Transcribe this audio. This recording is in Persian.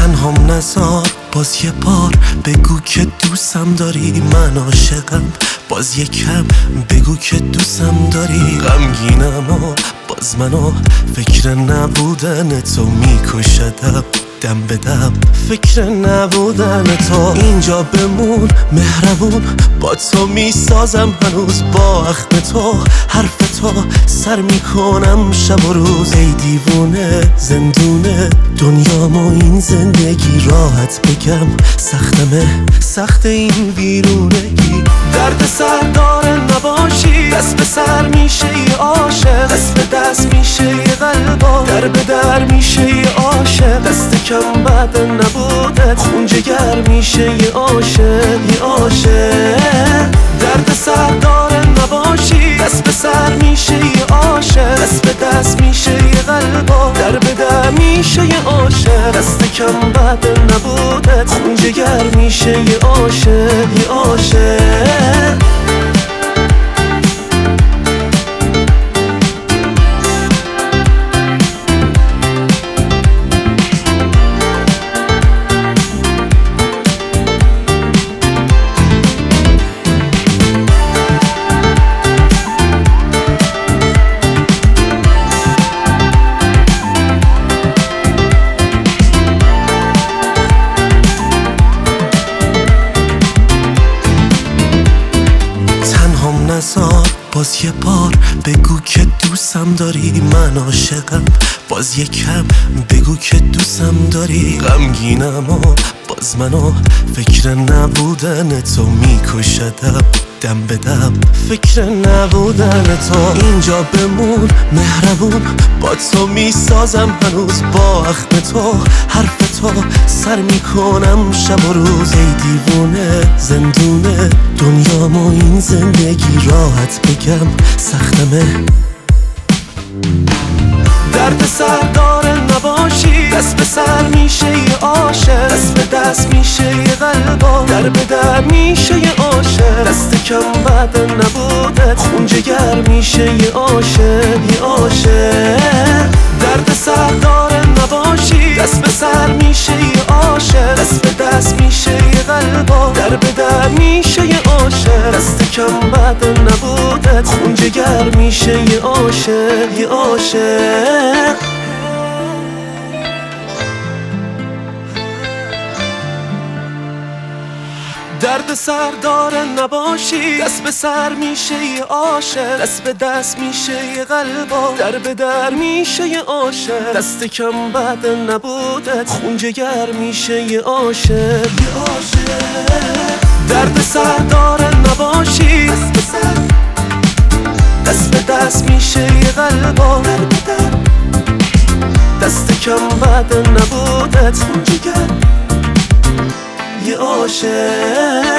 تنهام نذار باز یه بار بگو که دوستم داری، من عاشقم باز یکم بگو که دوستم داری. غمگینم و باز منو فکر نبودن تو میکشدم، دم به دم فکر نبودن تو. اینجا بمون مهربون با تو میسازم هنوز، با اخم تو حرف تو سر میکنم شب و روز. ای دیوونه زندونه دنیامو این زندگی، راحت بگم سختمه سخت این ویرونگی. درد سر داره نباشی، دست به سر میشه یه عاشق، دست به دست میشه یه قلبا، در به در میشه یه عاشق. دست کم بعد نبوده خون جگر میشه یه عاشق، یه عاشق. درد سر داره نباشی، دست به سر میشه یه عاشق، دست به دست میشه یه قلبا، در به در میشه یه عاشق. دست کم بعد نبوده خون جگر میشه یه عاشق، یه عاشق. باز یه بار بگو که دوستم داری، من عاشقم باز یکم بگو که دوستم داری. غمگینم و باز منو فکر نبودن تو میکشدم، دم به دم فکر نبودن تو. اینجا بمون مهربون با تو میسازم هنوز، با اخم تو حرف تو سر میکنم شب و روز. ای دیوونه زندونه دنیامو این زندگی، راحت بگم سختمه. درد سر داره نباشی، دست به سر میشه یه عاشق، دست به دست میشه یه قلبا، در به در میشه یه عاشق. دست کم بعد نبوده خون جگر میشه یه عاشق، یه عاشق. درد سر داره نباشی، دست به سر میشه یه عاشق، دست به دست میشه یه قلبا، در به در میشه یه عاشق. دست کم بعد نبوده خون جگر میشه یه عاشق، یه عاشق. درد سر داره نباشی، دست به سر میشه یه عاشق، دست به دست میشه یه قلبا، در به در میشه یه عاشق. دست کم بعد نبوده خون جگر میشه یه عاشق، یه عاشق. درد سر داره نباشی، دست به سر دست به دست میشه یه قلبا، در به در. دست کم بعد نبوده خون جگر یه عاشق.